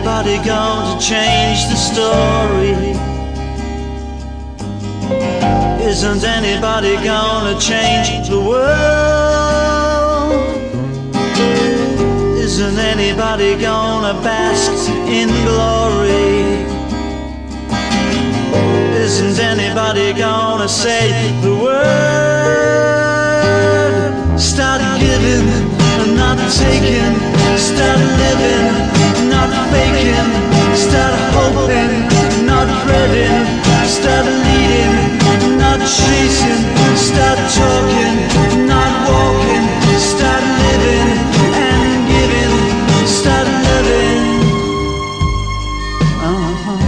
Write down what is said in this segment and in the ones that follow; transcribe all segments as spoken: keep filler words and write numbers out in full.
anybody going to change the story? Isn't anybody gonna change the world? Isn't anybody gonna bask in glory? Isn't anybody gonna say the word? Start giving and not taking. Start living, not faking. Start hoping, not dreading. Start leading, not chasing. Start talking, not walking. Start living and giving. Start living. Uh-huh.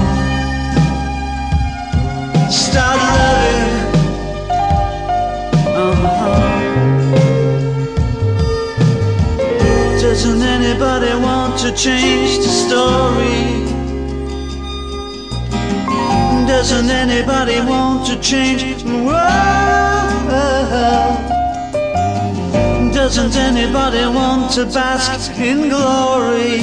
Start loving. Uh-huh. Doesn't anybody want to change the story? Doesn't anybody want to change the world? Doesn't anybody want to bask in glory?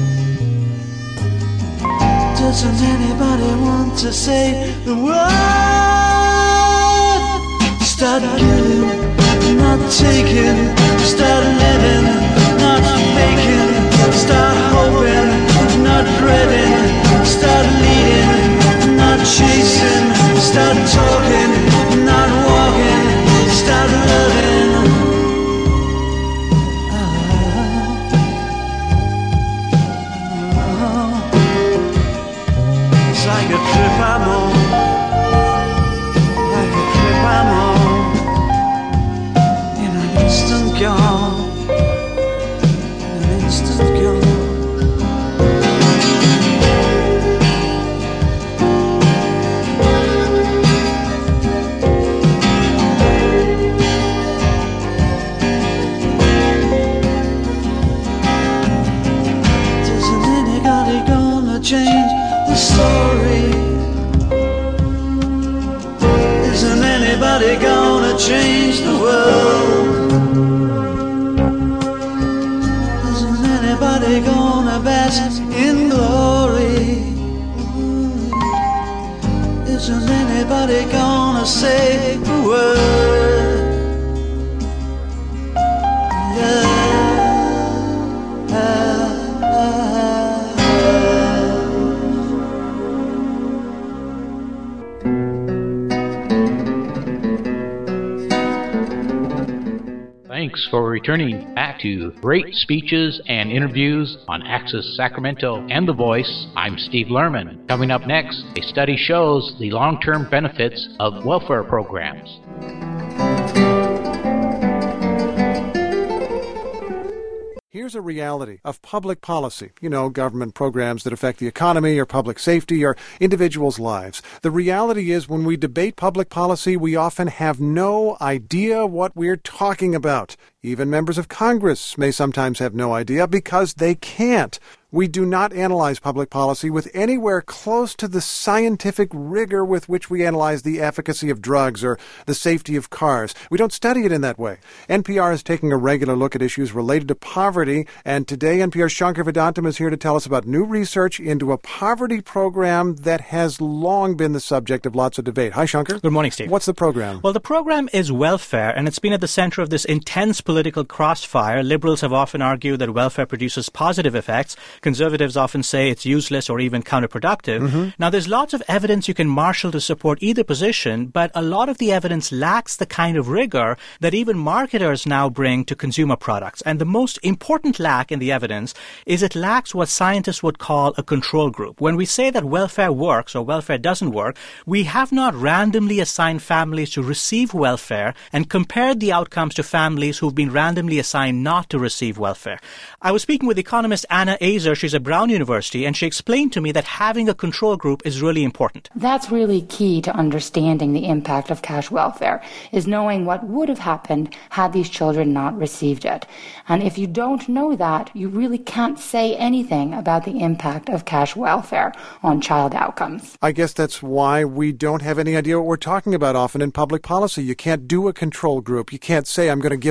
Doesn't anybody want to say the word? Start giving, not taking. Start living, not faking. Start hoping, not dreading. Start leading, not chasing. Start talking, not walking. Start loving. Uh, uh, it's like a trip I'm on. Like a trip I'm on. In an instant gone. In an instant gone. Change the story. Isn't anybody gonna change the world? Isn't anybody gonna bask in glory? Isn't anybody gonna say the word? Yeah. Thanks for returning back to Great Speeches and Interviews on Access Sacramento and The Voice. I'm Steve Lerman. Coming up next, a study shows the long-term benefits of welfare programs. Here's a reality of public policy. You know, government programs that affect the economy or public safety or individuals' lives. The reality is when we debate public policy, we often have no idea what we're talking about. Even members of Congress may sometimes have no idea because they can't. We do not analyze public policy with anywhere close to the scientific rigor with which we analyze the efficacy of drugs or the safety of cars. We don't study it in that way. N P R is taking a regular look at issues related to poverty, and today N P R's Shankar Vedantam is here to tell us about new research into a poverty program that has long been the subject of lots of debate. Hi, Shankar. Good morning, Steve. What's the program? Well, the program is welfare, and it's been at the center of this intense political crossfire. Liberals have often argued that welfare produces positive effects. Conservatives often say it's useless or even counterproductive. Mm-hmm. Now, there's lots of evidence you can marshal to support either position, but a lot of the evidence lacks the kind of rigor that even marketers now bring to consumer products. And the most important lack in the evidence is it lacks what scientists would call a control group. When we say that welfare works or welfare doesn't work, we have not randomly assigned families to receive welfare and compared the outcomes to families who've been randomly assigned not to receive welfare. I was speaking with economist Anna Azer. She's a Brown University, and she explained to me that having a control group is really important. That's really key to understanding the impact of cash welfare, is knowing what would have happened had these children not received it. And if you don't know that, you really can't say anything about the impact of cash welfare on child outcomes. I guess that's why we don't have any idea what we're talking about often in public policy. You can't do a control group. You can't say, I'm going to give some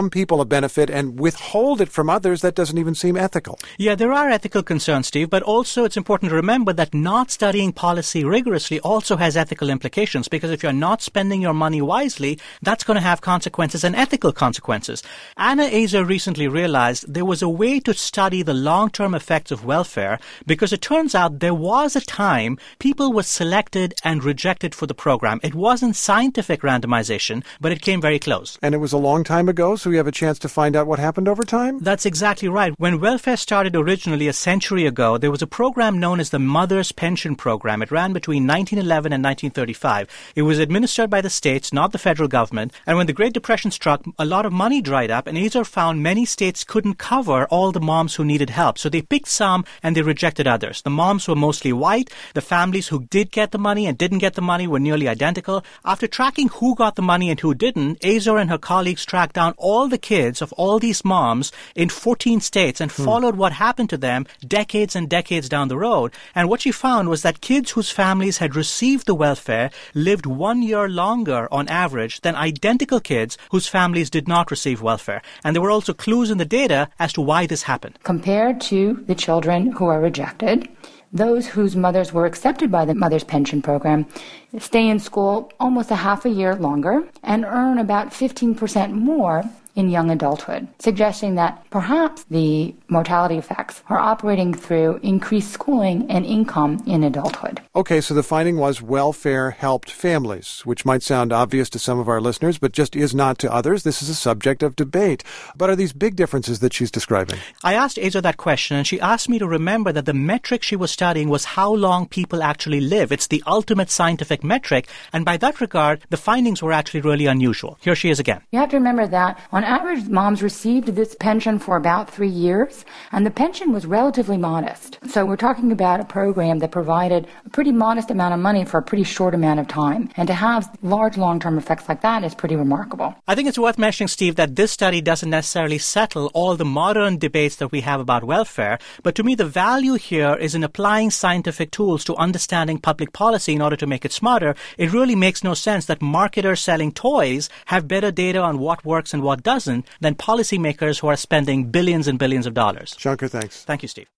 some people a benefit and withhold it from others, that doesn't even seem ethical. Yeah, there are ethical concerns, Steve, but also it's important to remember that not studying policy rigorously also has ethical implications, because if you're not spending your money wisely, that's going to have consequences and ethical consequences. Anna Azar recently realized there was a way to study the long-term effects of welfare, because it turns out there was a time people were selected and rejected for the program. It wasn't scientific randomization, but it came very close. And it was a long time ago, so we have a chance to find out what happened over time? That's exactly right. When welfare started originally a century ago, there was a program known as the Mother's Pension Program. It ran between nineteen eleven and nineteen thirty-five. It was administered by the states, not the federal government. And when the Great Depression struck, a lot of money dried up, and Azar found many states couldn't cover all the moms who needed help. So they picked some and they rejected others. The moms were mostly white. The families who did get the money and didn't get the money were nearly identical. After tracking who got the money and who didn't, Azar and her colleagues tracked down all the kids of all these moms in fourteen states and hmm. followed what happened to them decades and decades down the road. And what she found was that kids whose families had received the welfare lived one year longer on average than identical kids whose families did not receive welfare. And there were also clues in the data as to why this happened. Compared to the children who are rejected, those whose mothers were accepted by the Mother's Pension Program stay in school almost a half a year longer and earn about fifteen percent more in young adulthood, suggesting that perhaps the mortality effects are operating through increased schooling and income in adulthood. Okay, so the finding was welfare helped families, which might sound obvious to some of our listeners, but just is not to others. This is a subject of debate. But are these big differences that she's describing? I asked Azar that question, and she asked me to remember that the metric she was studying was how long people actually live. It's the ultimate scientific metric, and by that regard, the findings were actually really unusual. Here she is again. You have to remember that on average, moms received this pension for about three years, and the pension was relatively modest. So we're talking about a program that provided a pretty modest amount of money for a pretty short amount of time. And to have large long-term effects like that is pretty remarkable. I think it's worth mentioning, Steve, that this study doesn't necessarily settle all the modern debates that we have about welfare. But to me, the value here is in applying scientific tools to understanding public policy in order to make it smarter. It really makes no sense that marketers selling toys have better data on what works and what doesn't than policymakers who are spending billions and billions of dollars. Shankar, thanks. Thank you, Steve.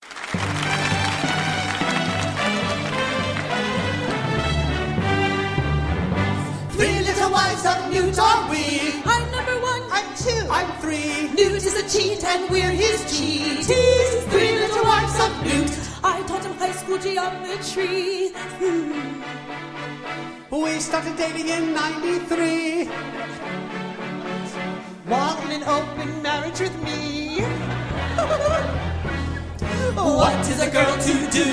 Three little wives of Newt are we. I'm number one. I'm two. I'm three. Newt is a cheat and we're his cheat. Three little wives of Newt. I taught him high school geometry. Hmm. We started dating in ninety-three. Want an open marriage with me? What is a girl to do?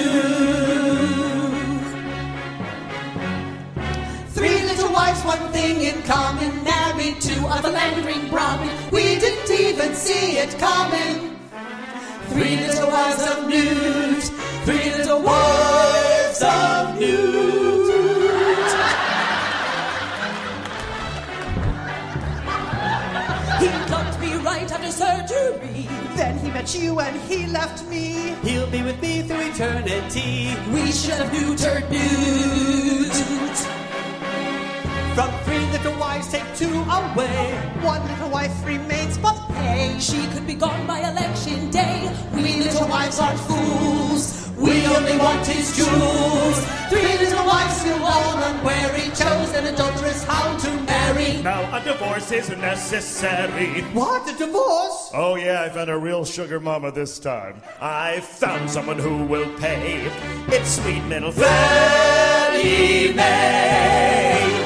Three little wives, one thing in common. Married to a philandering Brahmin. We didn't even see it coming. Three little wives of Newt. Three little wives of Newt. He plucked me right after surgery. Then he met you and he left me. He'll be with me through eternity. We should have neutered Newt. From three little wives, take two away. One little wife remains, but hey, she could be gone by election day. We little wives aren't fools. We only want his jewels. Three little wives who all unwary chose an adulteress how to marry. Now a divorce is necessary. What? A divorce? Oh yeah, I found a real sugar mama this time. I found someone who will pay. It's sweet little Fannie Mae.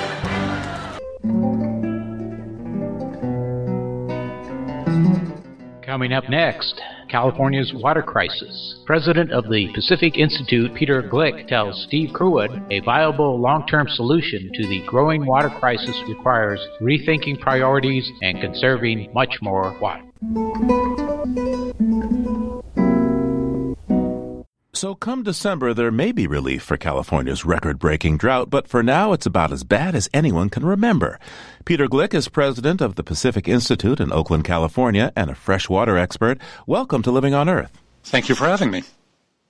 Coming up next, California's water crisis. President of the Pacific Institute, Peter Glick, tells Steve Curwood a viable long-term solution to the growing water crisis requires rethinking priorities and conserving much more water. So come December, there may be relief for California's record-breaking drought, but for now it's about as bad as anyone can remember. Peter Glick is president of the Pacific Institute in Oakland, California, and a freshwater expert. Welcome to Living on Earth. Thank you for having me.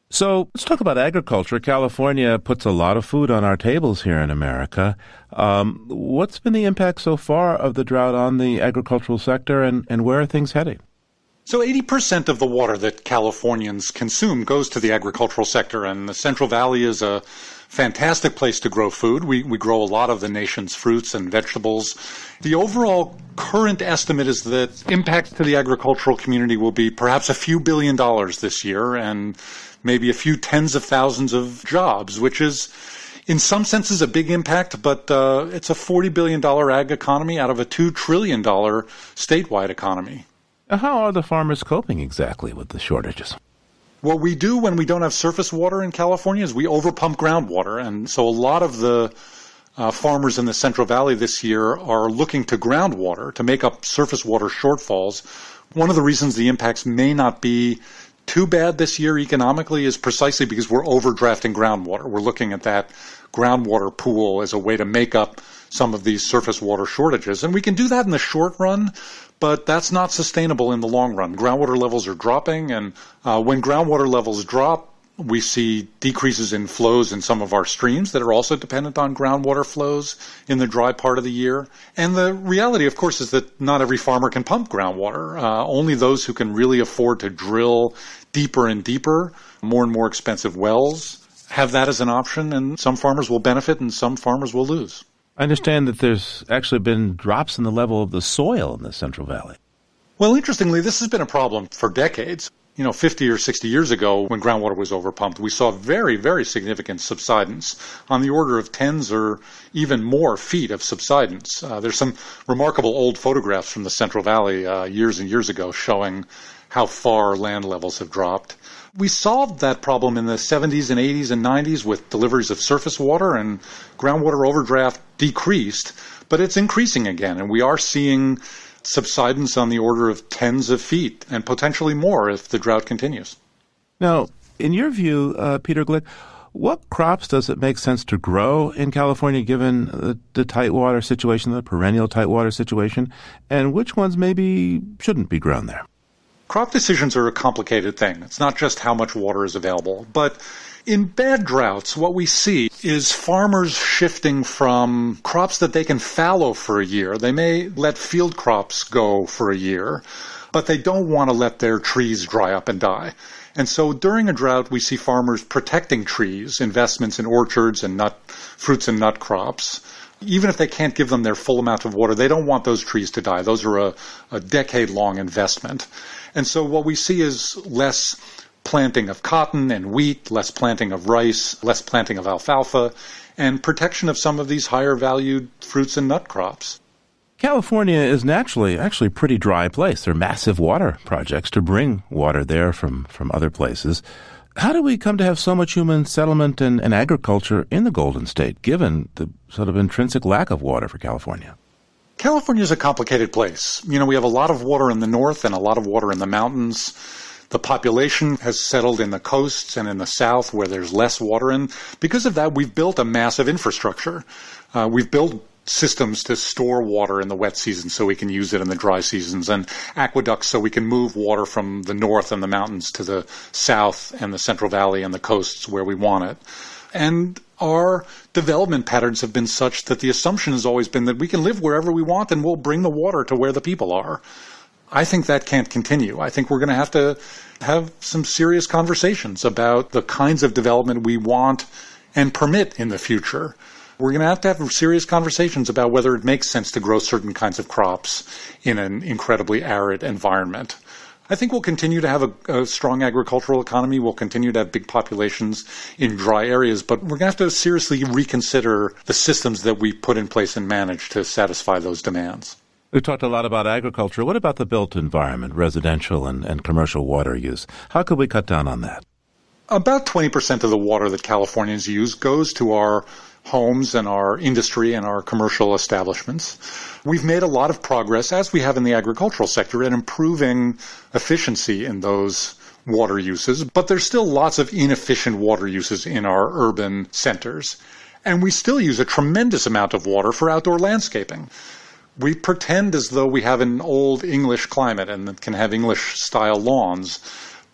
So let's talk about agriculture. California puts a lot of food on our tables here in America. Um, what's been the impact so far of the drought on the agricultural sector, and, and where are things heading? So eighty percent of the water that Californians consume goes to the agricultural sector, and the Central Valley is a fantastic place to grow food. We, we grow a lot of the nation's fruits and vegetables. The overall current estimate is that impact to the agricultural community will be perhaps a few billion dollars this year, and maybe a few tens of thousands of jobs, which is in some senses a big impact, but uh, it's a forty billion dollars ag economy out of a two trillion dollars statewide economy. How are the farmers coping exactly with the shortages? What we do when we don't have surface water in California is we overpump groundwater, and so a lot of the uh, farmers in the Central Valley this year are looking to groundwater to make up surface water shortfalls. One of the reasons the impacts may not be too bad this year economically is precisely because we're overdrafting groundwater. We're looking at that groundwater pool as a way to make up some of these surface water shortages. And we can do that in the short run, but that's not sustainable in the long run. Groundwater levels are dropping, and uh, when groundwater levels drop, we see decreases in flows in some of our streams that are also dependent on groundwater flows in the dry part of the year. And the reality, of course, is that not every farmer can pump groundwater. Uh, only those who can really afford to drill deeper and deeper, more and more expensive wells, have that as an option, and some farmers will benefit and some farmers will lose. I understand that there's actually been drops in the level of the soil in the Central Valley. Well, interestingly, this has been a problem for decades. You know, fifty or sixty years ago, when groundwater was overpumped, we saw very, very significant subsidence on the order of tens or even more feet of subsidence. Uh, there's some remarkable old photographs from the Central Valley uh, years and years ago showing how far land levels have dropped. We solved that problem in the seventies and eighties and nineties with deliveries of surface water, and groundwater overdraft decreased, but it's increasing again, and we are seeing subsidence on the order of tens of feet and potentially more if the drought continues. Now, in your view, uh, Peter Glick, what crops does it make sense to grow in California given the, the tight water situation, the perennial tight water situation, and which ones maybe shouldn't be grown there? Crop decisions are a complicated thing. It's not just how much water is available, but in bad droughts, what we see is farmers shifting from crops that they can fallow for a year. They may let field crops go for a year, but they don't want to let their trees dry up and die. And so during a drought, we see farmers protecting trees, investments in orchards and nut, fruits and nut crops. Even if they can't give them their full amount of water, they don't want those trees to die. Those are a, a decade-long investment. And so what we see is less planting of cotton and wheat, less planting of rice, less planting of alfalfa, and protection of some of these higher valued fruits and nut crops. California is naturally actually a pretty dry place. There are massive water projects to bring water there from, from other places. How do we come to have so much human settlement and, and agriculture in the Golden State, given the sort of intrinsic lack of water for California? California is a complicated place. You know, we have a lot of water in the north and a lot of water in the mountains. The population has settled in the coasts and in the south where there's less water. And because of that, we've built a massive infrastructure. Uh, we've built systems to store water in the wet season so we can use it in the dry seasons, and aqueducts so we can move water from the north and the mountains to the south and the Central Valley and the coasts where we want it. And our development patterns have been such that the assumption has always been that we can live wherever we want and we'll bring the water to where the people are. I think that can't continue. I think we're going to have to have some serious conversations about the kinds of development we want and permit in the future. We're going to have to have serious conversations about whether it makes sense to grow certain kinds of crops in an incredibly arid environment. I think we'll continue to have a, a strong agricultural economy. We'll continue to have big populations in dry areas, but we're going to have to seriously reconsider the systems that we put in place and manage to satisfy those demands. We've talked a lot about agriculture. What about the built environment, residential and, and commercial water use? How could we cut down on that? About twenty percent of the water that Californians use goes to our homes and our industry and our commercial establishments. We've made a lot of progress, as we have in the agricultural sector, in improving efficiency in those water uses, but there's still lots of inefficient water uses in our urban centers. And we still use a tremendous amount of water for outdoor landscaping. We pretend as though we have an old English climate and can have English-style lawns,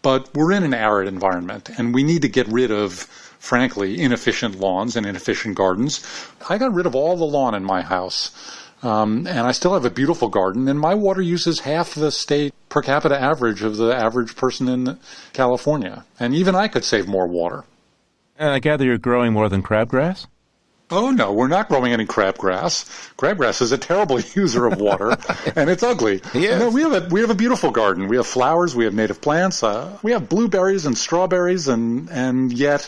But we're in an arid environment, and we need to get rid of, frankly, inefficient lawns and inefficient gardens. I got rid of all the lawn in my house, um, and I still have a beautiful garden, and my water use is half the state per capita average of the average person in California. And even I could save more water. And I gather you're growing more than crabgrass? Oh, no, we're not growing any crabgrass. Crabgrass is a terrible user of water, and it's ugly. Yes. No, we have a we have a beautiful garden. We have flowers. We have native plants. Uh, we have blueberries and strawberries, and, and yet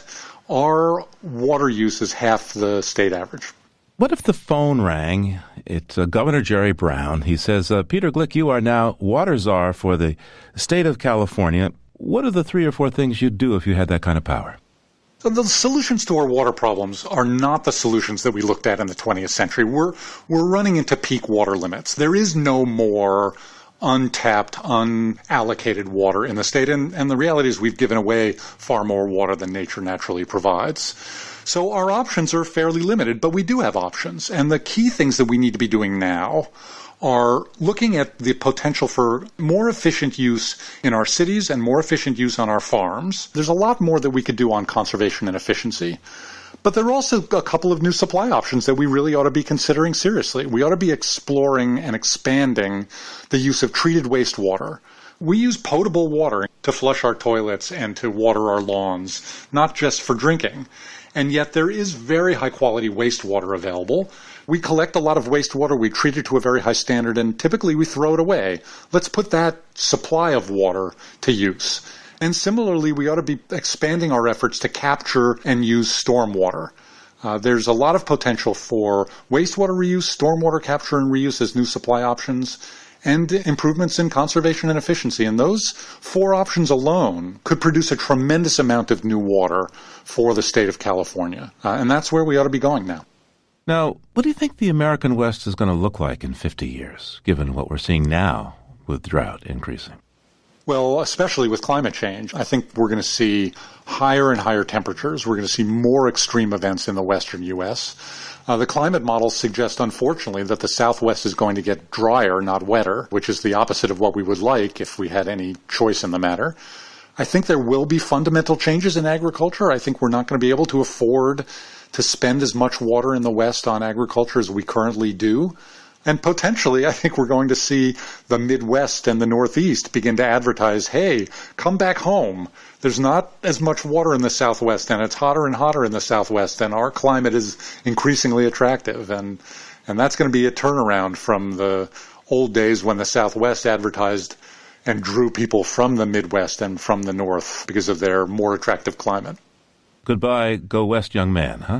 our water use is half the state average. What if the phone rang? It's uh, Governor Jerry Brown. He says, uh, Peter Glick, you are now water czar for the state of California. What are the three or four things you'd do if you had that kind of power? So the solutions to our water problems are not the solutions that we looked at in the twentieth century. We're, we're running into peak water limits. There is no more untapped, unallocated water in the state, and, and the reality is we've given away far more water than nature naturally provides. So our options are fairly limited, but we do have options. And the key things that we need to be doing now are looking at the potential for more efficient use in our cities and more efficient use on our farms. There's a lot more that we could do on conservation and efficiency. But there are also a couple of new supply options that we really ought to be considering seriously. We ought to be exploring and expanding the use of treated wastewater. We use potable water to flush our toilets and to water our lawns, not just for drinking. And yet there is very high-quality wastewater available. We collect a lot of wastewater, we treat it to a very high standard, and typically we throw it away. Let's put that supply of water to use. And similarly, we ought to be expanding our efforts to capture and use stormwater. Uh, there's a lot of potential for wastewater reuse, stormwater capture and reuse as new supply options, and improvements in conservation and efficiency. And those four options alone could produce a tremendous amount of new water for the state of California. Uh, and that's where we ought to be going now. Now, what do you think the American West is going to look like in fifty years, given what we're seeing now with drought increasing? Well, especially with climate change, I think we're going to see higher and higher temperatures. We're going to see more extreme events in the western U S. Uh, the climate models suggest, unfortunately, that the Southwest is going to get drier, not wetter, which is the opposite of what we would like if we had any choice in the matter. I think there will be fundamental changes in agriculture. I think we're not going to be able to afford to spend as much water in the West on agriculture as we currently do. And potentially, I think we're going to see the Midwest and the Northeast begin to advertise, hey, come back home. There's not as much water in the Southwest, and it's hotter and hotter in the Southwest, and our climate is increasingly attractive. And, and that's going to be a turnaround from the old days when the Southwest advertised and drew people from the Midwest and from the North because of their more attractive climate. Goodbye, go west, young man, huh?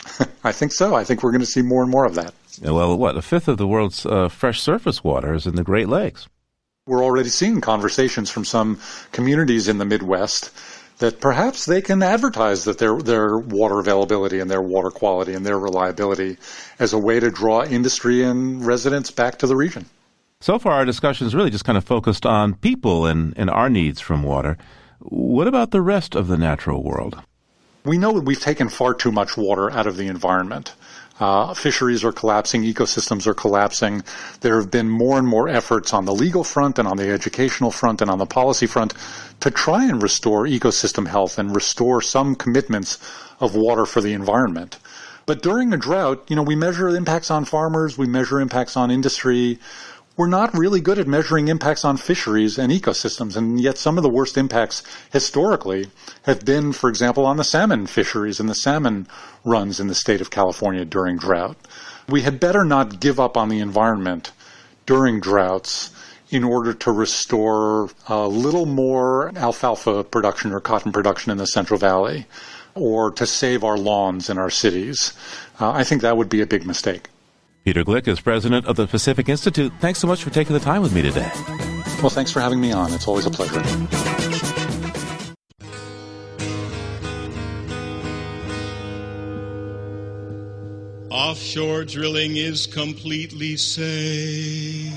I think so. I think we're going to see more and more of that. Well, what, a fifth of the world's uh, fresh surface water is in the Great Lakes. We're already seeing conversations from some communities in the Midwest that perhaps they can advertise that their their water availability and their water quality and their reliability as a way to draw industry and residents back to the region. So far, our discussion is really just kind of focused on people and, and our needs from water. What about the rest of the natural world? We know that we've taken far too much water out of the environment. Uh, fisheries are collapsing, ecosystems are collapsing. There have been more and more efforts on the legal front and on the educational front and on the policy front to try and restore ecosystem health and restore some commitments of water for the environment. But during a drought, you know, we measure impacts on farmers, we measure impacts on industry. We're not really good at measuring impacts on fisheries and ecosystems, and yet some of the worst impacts historically have been, for example, on the salmon fisheries and the salmon runs in the state of California during drought. We had better not give up on the environment during droughts in order to restore a little more alfalfa production or cotton production in the Central Valley, or to save our lawns in our cities. Uh, I think that would be a big mistake. Peter Glick is president of the Pacific Institute. Thanks so much for taking the time with me today. Well, thanks for having me on. It's always a pleasure. Offshore drilling is completely safe.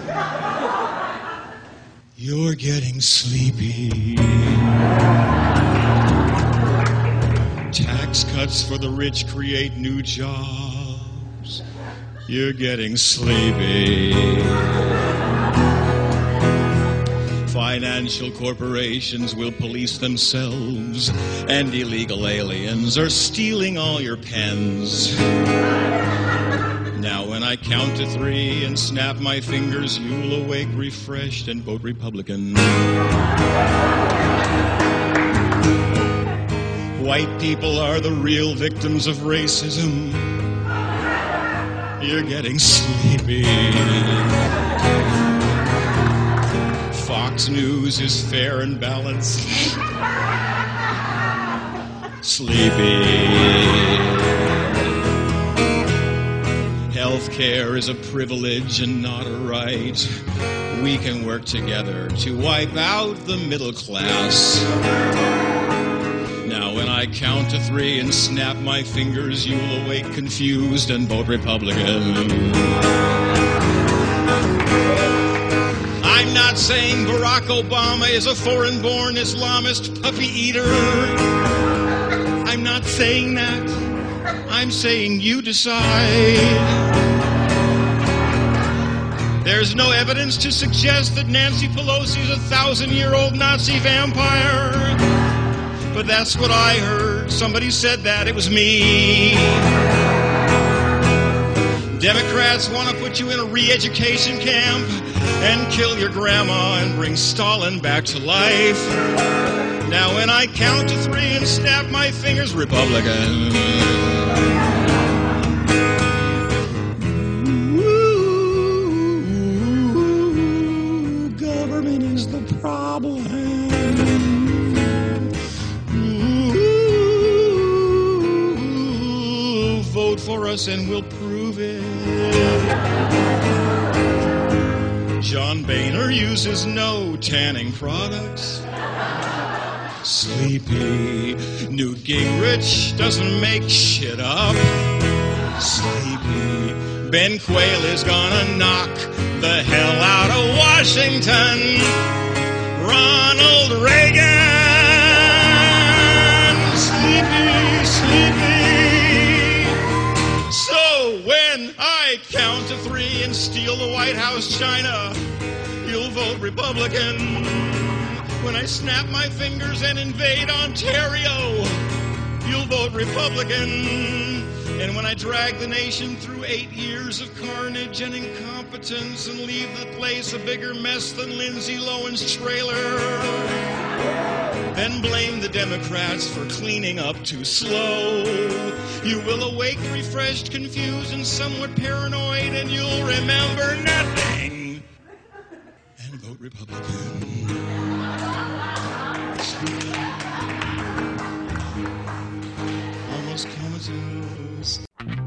You're getting sleepy. Tax cuts for the rich create new jobs. You're getting sleepy. Financial corporations will police themselves, and illegal aliens are stealing all your pens. Now when I count to three and snap my fingers, you'll awake refreshed and vote Republican. White people are the real victims of racism. You're getting sleepy. Fox News is fair and balanced. Sleepy. Healthcare is a privilege and not a right. We can work together to wipe out the middle class. Now when I count to three and snap my fingers, you'll awake confused and vote Republican. I'm not saying Barack Obama is a foreign-born Islamist puppy eater. I'm not saying that. I'm saying you decide. There's no evidence to suggest that Nancy Pelosi is a thousand-year-old Nazi vampire. But that's what I heard. Somebody said that. It was me. Democrats want to put you in a re-education camp and kill your grandma and bring Stalin back to life. Now when I count to three and snap my fingers, Republican. Ooh, government is the problem. Ooh, vote for us and we'll prove it. John Boehner uses no tanning products. Sleepy. Newt Gingrich doesn't make shit up. Sleepy. Ben Quayle is gonna knock the hell out of Washington. Ronald Reagan. Sleepy, sleepy. So when I count to three and steal the White House china, you'll vote Republican. When I snap my fingers and invade Ontario, you'll vote Republican. And when I drag the nation through eight years of carnage and incompetence and leave the place a bigger mess than Lindsay Lohan's trailer, then blame the Democrats for cleaning up too slow, you will awake refreshed, confused, and somewhat paranoid, and you'll remember nothing and vote Republican. Almost comatose.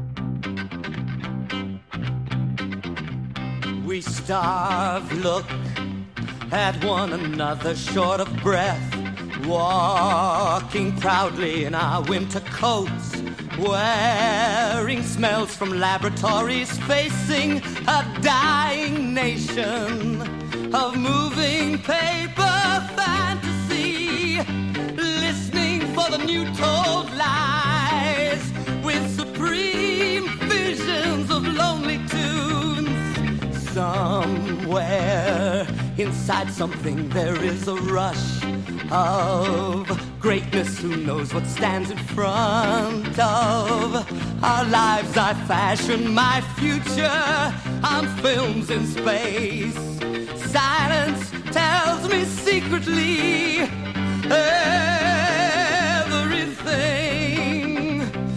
We starve, look at one another short of breath, walking proudly in our winter coats, wearing smells from laboratories, facing a dying nation of moving paper fantasy, listening for the new told lies with supreme visions of lonely tunes. Somewhere inside something there is a rush of greatness. Who knows what stands in front of our lives? I fashion my future on films in space. Silence tells me secretly everything,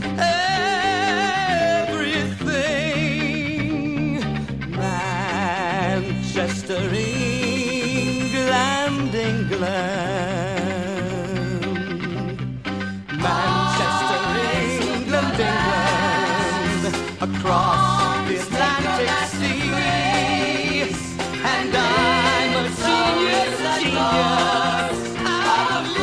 everything. Manchester, England, England. Manchester, England, England. Across the Atlantic Sea. And I'm a genius, genius. I'm a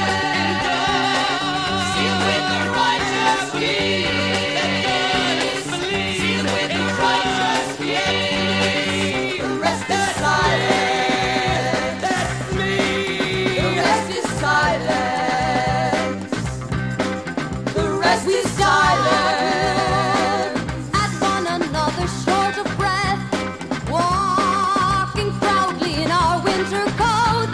Seen with the righteous king. That God is believed. Seen with the righteous king. The rest is silent. That's me. The rest is silent. The rest is silent. At one another short of breath, walking proudly in our winter coats,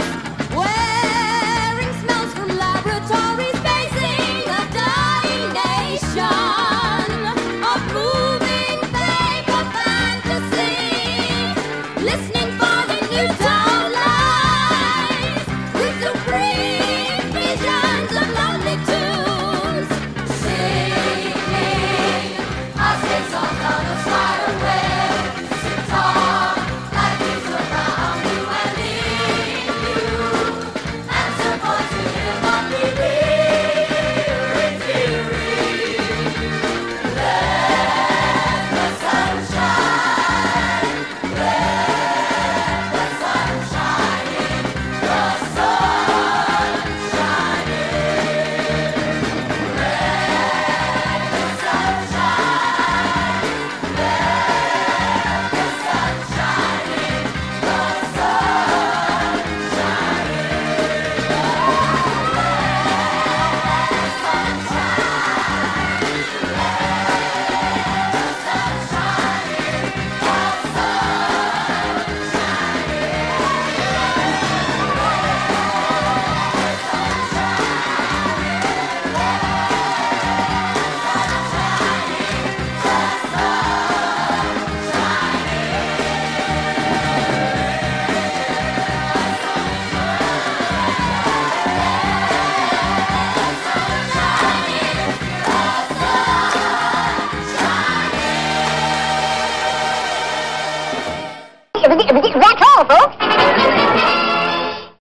That's all, folks.